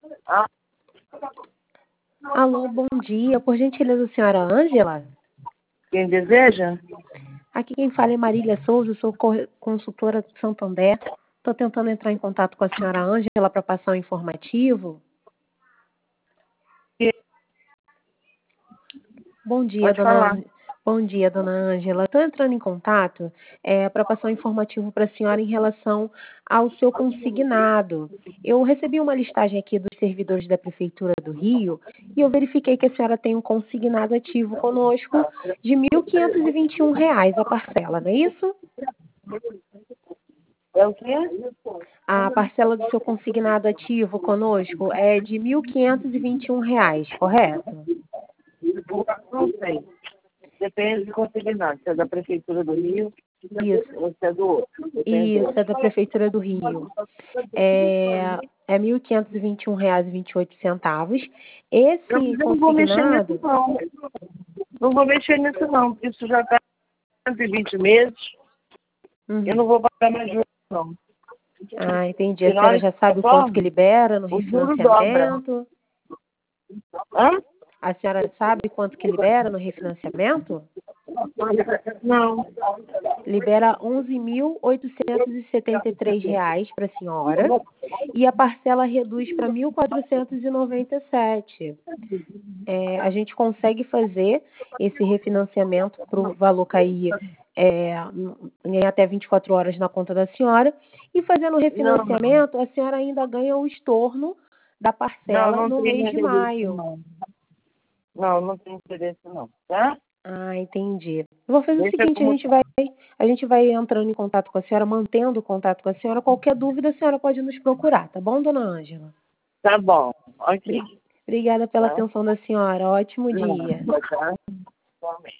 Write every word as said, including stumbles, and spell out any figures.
Ah, Alô, bom dia. Por gentileza, senhora Ângela? quem deseja? Aqui quem fala é Marília Souza, sou corre- consultora do Santander. Estou tentando entrar em contato com a senhora Ângela para passar um informativo. Bom dia, Pode dona falar. Ângela. Bom dia, dona Ângela. Estou entrando em contato é, para passar um informativo para a senhora em relação ao seu consignado. Eu recebi uma listagem aqui dos servidores da Prefeitura do Rio e eu verifiquei que a senhora tem um consignado ativo conosco de mil quinhentos e vinte e um reais a parcela, não é isso? É o quê? A parcela do seu consignado ativo conosco é de mil quinhentos e vinte e um reais, correto? Não sei. Depende de consignado. Se é da Prefeitura do Rio, Isso. ou se é do outro. Depende do Isso, outro. é da Prefeitura do Rio. É, é mil quinhentos e vinte e um reais e vinte e oito centavos. Esse Eu não vou mexer consignado... nisso, não. Não vou mexer nisso, não, porque isso já está cento e vinte meses. Uhum. Eu não vou pagar mais juros, não. Ah, entendi. A Se senhora nós já sabe o quanto que formos, libera no o juro dobra. refinanciamento? Hã? A senhora sabe quanto que libera no refinanciamento? Não. Libera onze mil oitocentos e setenta e três reais para a senhora e a parcela reduz para mil quatrocentos e noventa e sete. É, a gente consegue fazer esse refinanciamento para o valor cair é, em até vinte e quatro horas na conta da senhora e fazendo o refinanciamento, a senhora ainda ganha o estorno da Não, parcela não no tem mês de interesse, maio. não. Não, não tem interesse, não. Tá? Ah, entendi. Eu vou fazer o Deixa seguinte, a como gente vai, a gente vai entrando em contato com a senhora, mantendo o contato com a senhora. Qualquer dúvida, a senhora pode nos procurar, tá bom, dona Ângela? tá bom. Ok. Obri- Obrigada pela Tá? atenção da senhora. Ótimo Não, dia. tá? Somente.